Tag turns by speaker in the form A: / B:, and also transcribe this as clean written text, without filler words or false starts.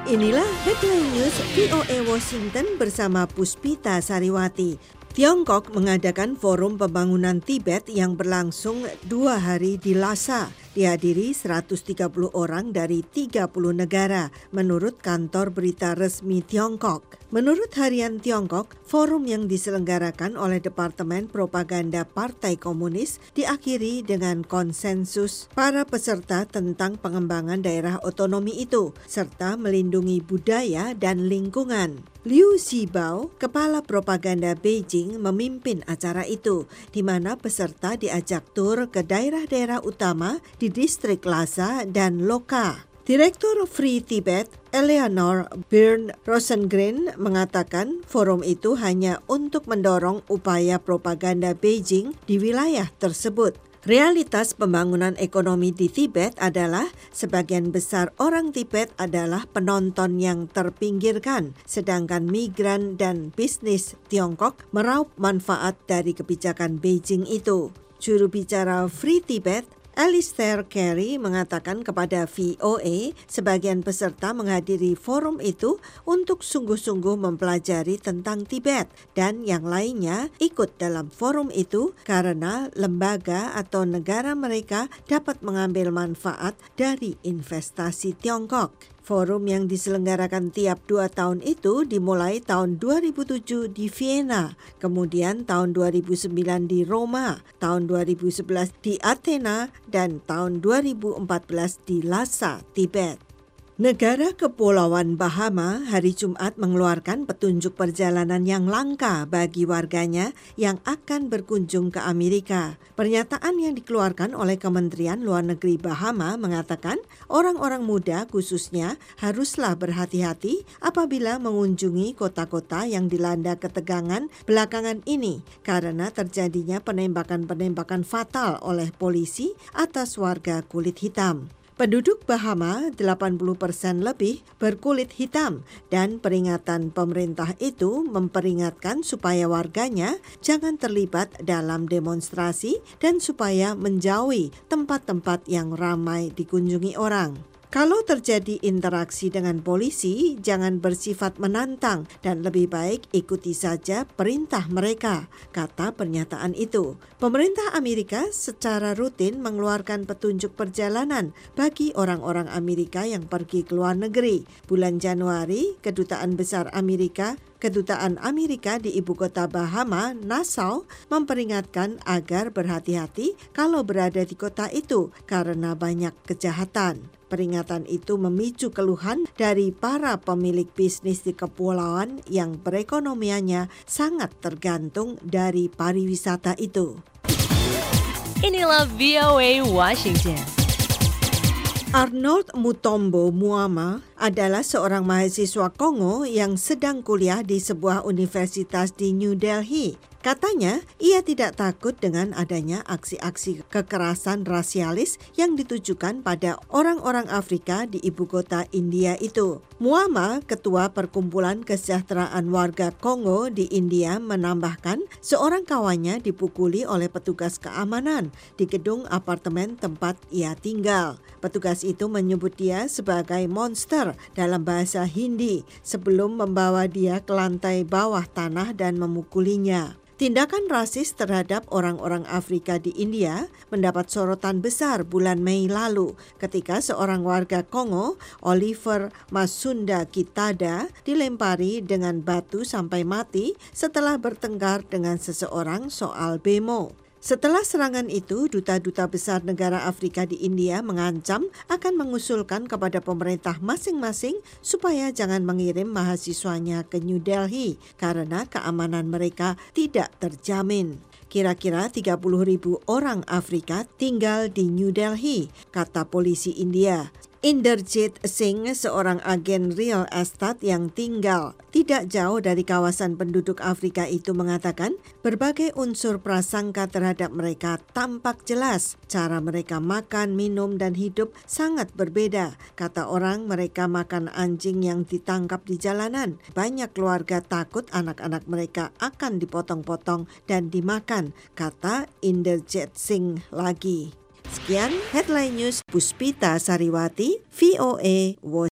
A: Inilah Headline News VOA Washington bersama Puspita Sariwati. Tiongkok mengadakan forum pembangunan Tibet yang berlangsung 2 hari di Lhasa. Dihadiri 130 orang dari 30 negara, menurut kantor berita resmi Tiongkok. Menurut Harian Tiongkok, forum yang diselenggarakan oleh Departemen Propaganda Partai Komunis diakhiri dengan konsensus para peserta tentang pengembangan daerah otonomi itu, serta melindungi budaya dan lingkungan. Liu Zhibao, kepala propaganda Beijing, memimpin acara itu, di mana peserta diajak tur ke daerah-daerah utama di distrik Lhasa dan Loka. Direktur Free Tibet, Eleanor Byrne Rosengren, mengatakan forum itu hanya untuk mendorong upaya propaganda Beijing di wilayah tersebut. Realitas pembangunan ekonomi di Tibet adalah sebagian besar orang Tibet adalah penonton yang terpinggirkan, sedangkan migran dan bisnis Tiongkok meraup manfaat dari kebijakan Beijing itu. Juru bicara Free Tibet, Alistair Carey, mengatakan kepada VOA sebagian peserta menghadiri forum itu untuk sungguh-sungguh mempelajari tentang Tibet dan yang lainnya ikut dalam forum itu karena lembaga atau negara mereka dapat mengambil manfaat dari investasi Tiongkok. Forum yang diselenggarakan tiap 2 tahun itu dimulai tahun 2007 di Vienna, kemudian tahun 2009 di Roma, tahun 2011 di Athena, dan tahun 2014 di Lhasa, Tibet. Negara Kepulauan Bahama hari Jumat mengeluarkan petunjuk perjalanan yang langka bagi warganya yang akan berkunjung ke Amerika. Pernyataan yang dikeluarkan oleh Kementerian Luar Negeri Bahama mengatakan orang-orang muda khususnya haruslah berhati-hati apabila mengunjungi kota-kota yang dilanda ketegangan belakangan ini karena terjadinya penembakan-penembakan fatal oleh polisi atas warga kulit hitam. Penduduk Bahama 80% lebih berkulit hitam dan peringatan pemerintah itu memperingatkan supaya warganya jangan terlibat dalam demonstrasi dan supaya menjauhi tempat-tempat yang ramai dikunjungi orang. Kalau terjadi interaksi dengan polisi, jangan bersifat menantang dan lebih baik ikuti saja perintah mereka, kata pernyataan itu. Pemerintah Amerika secara rutin mengeluarkan petunjuk perjalanan bagi orang-orang Amerika yang pergi ke luar negeri. Bulan Januari, Kedutaan Besar Kedutaan Amerika di ibu kota Bahama, Nassau, memperingatkan agar berhati-hati kalau berada di kota itu karena banyak kejahatan. Peringatan itu memicu keluhan dari para pemilik bisnis di kepulauan yang perekonomiannya sangat tergantung dari pariwisata itu.
B: Inilah VOA Washington.
A: Arnold Mutombo Muama adalah seorang mahasiswa Kongo yang sedang kuliah di sebuah universitas di New Delhi. Katanya, ia tidak takut dengan adanya aksi-aksi kekerasan rasialis yang ditujukan pada orang-orang Afrika di ibu kota India itu. Muama, ketua Perkumpulan Kesejahteraan Warga Kongo di India, menambahkan seorang kawannya dipukuli oleh petugas keamanan di gedung apartemen tempat ia tinggal. Petugas itu menyebut dia sebagai monster dalam bahasa Hindi sebelum membawa dia ke lantai bawah tanah dan memukulinya. Tindakan rasis terhadap orang-orang Afrika di India mendapat sorotan besar bulan Mei lalu ketika seorang warga Kongo, Oliver Masunda Kitada, dilempari dengan batu sampai mati setelah bertengkar dengan seseorang soal bemo. Setelah serangan itu, duta-duta besar negara Afrika di India mengancam akan mengusulkan kepada pemerintah masing-masing supaya jangan mengirim mahasiswanya ke New Delhi karena keamanan mereka tidak terjamin. Kira-kira 30.000 orang Afrika tinggal di New Delhi, kata polisi India. Inderjit Singh, seorang agen real estate yang tinggal tidak jauh dari kawasan penduduk Afrika itu, mengatakan berbagai unsur prasangka terhadap mereka tampak jelas. Cara mereka makan, minum, dan hidup sangat berbeda. Kata orang, mereka makan anjing yang ditangkap di jalanan. Banyak keluarga takut anak-anak mereka akan dipotong-potong dan dimakan, kata Inderjit Singh lagi. Sekian Headline News, Puspita Sariwati, VOA Washington.